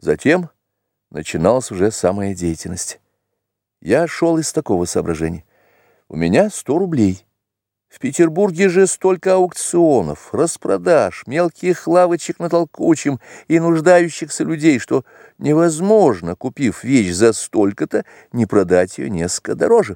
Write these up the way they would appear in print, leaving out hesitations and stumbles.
Затем начиналась уже самая деятельность. Я шел из такого соображения. У меня 100 рублей. В Петербурге же столько аукционов, распродаж, мелких лавочек на толкучем и нуждающихся людей, что невозможно, купив вещь за столько-то, не продать ее несколько дороже.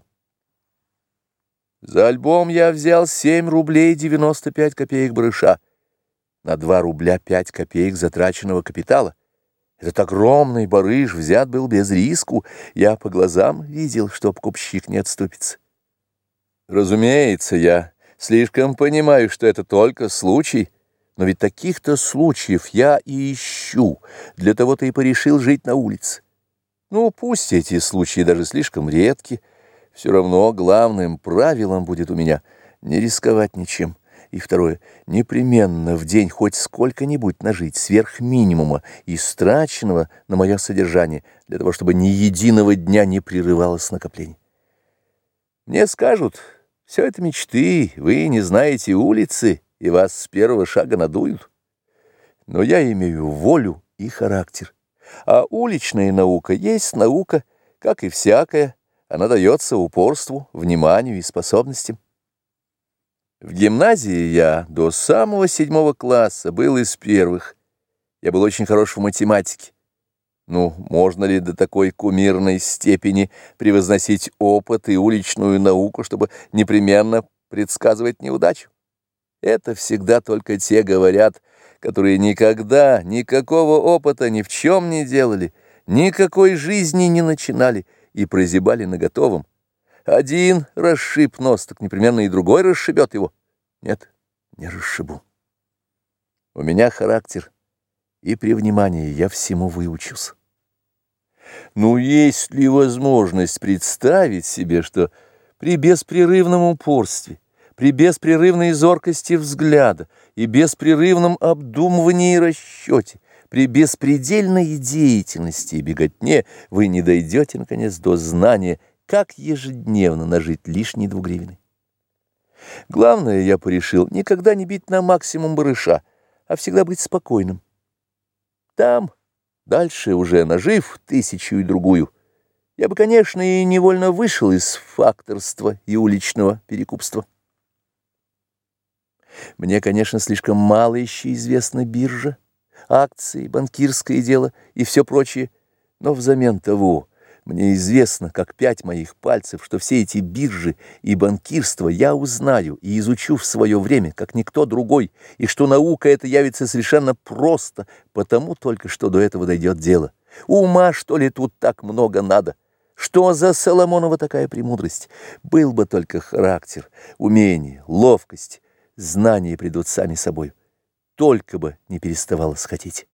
За альбом я взял 7 рублей 95 копеек барыша, на 2 рубля 5 копеек затраченного капитала. Этот огромный барыш взят был без риску, я по глазам видел, что покупщик не отступится. Разумеется, я слишком понимаю, что это только случай, но ведь таких-то случаев я и ищу, для того-то и порешил жить на улице. Ну, пусть эти случаи даже слишком редки, все равно главным правилом будет у меня не рисковать ничем. И второе, непременно в день хоть сколько-нибудь нажить сверх минимума, истраченного на мое содержание, для того, чтобы ни единого дня не прерывалось накопление. Мне скажут: все это мечты, вы не знаете улицы, и вас с первого шага надуют. Но я имею волю и характер, а уличная наука есть наука, как и всякая, она дается упорству, вниманию и способностям. В гимназии я до самого 7 класса был из первых. Я был очень хорош в математике. Ну, можно ли до такой кумирной степени превозносить опыт и уличную науку, чтобы непременно предсказывать неудачу? Это всегда только те говорят, которые никогда никакого опыта ни в чем не делали, никакой жизни не начинали и прозябали на готовом. Один расшиб нос, так непременно и другой расшибет его. Нет, не расшибу. У меня характер, и при внимании я всему выучусь. Ну, есть ли возможность представить себе, что при беспрерывном упорстве, при беспрерывной зоркости взгляда и беспрерывном обдумывании и расчете, при беспредельной деятельности и беготне вы не дойдете, наконец, до знания, как ежедневно нажить лишние 2 гривны? Главное, я порешил никогда не бить на максимум барыша, а всегда быть спокойным. Там, дальше уже нажив 1000 и другую, я бы, конечно, и невольно вышел из факторства и уличного перекупства. Мне, конечно, слишком мало еще известна биржа, акции, банкирское дело и все прочее, но взамен того мне известно, как 5 моих пальцев, что все эти биржи и банкирство я узнаю и изучу в свое время, как никто другой, и что наука эта явится совершенно просто, потому только что до этого дойдет дело. Ума, что ли, тут так много надо? Что за Соломонова такая премудрость? Был бы только характер, умение, ловкость, знания придут сами собой. Только бы не переставалось хотеть.